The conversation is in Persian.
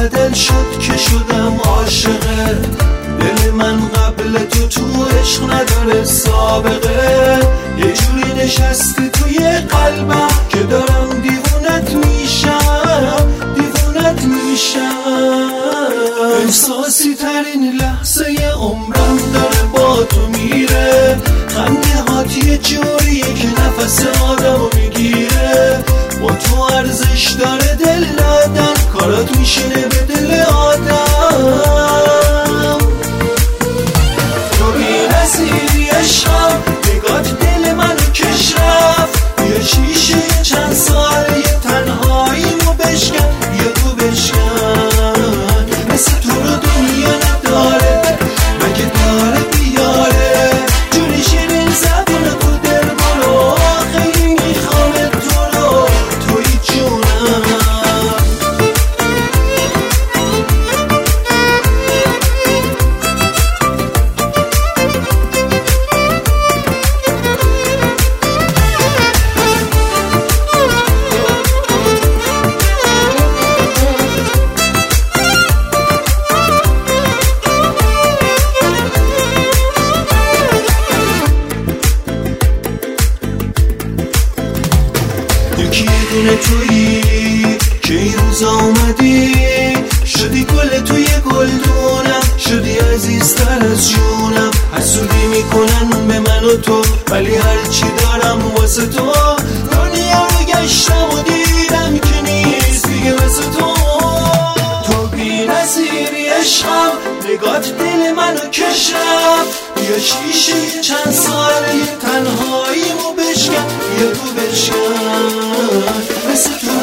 دل شد که شدم عاشقه. دل من قبل تو عشق نداره سابقه. یه جوری نشستی توی قلبم که دارم دیوونت میشم. احساسی ترین لحظه عمرم داره با تو میره. خنده هات یه جوریه که نفس آدمو میگیره. با تو ارزش داره دل دادن، کارات میشینه به دل آدم. تو بی نظیری عشقم، نگات دل منو کش رفت. یه شیشه چند ساله تنهاییمو بشکن. بیا تو بشکن، مثل تو رو دنیا نداره، مگه داره بیاره. جوری شیرین زبون تو دل برو، خیلی میخوام تو رو، توی جونم. یکی یه دونه تویی که این روز آمدی، شدی گل توی گلدونم، شدی عزیزتر از جونم. حسودی میکنن به من و تو، ولی هرچی دارم واسه تو. دنیا رو گشتم و دیدم که نیست دیگه مثل تو. تو بی نظیری عشقم، نگات دل منو کش رفت. بیا شیشه چند ساله تنهاییمو بشکن. بیا تو بشکن، مثل تو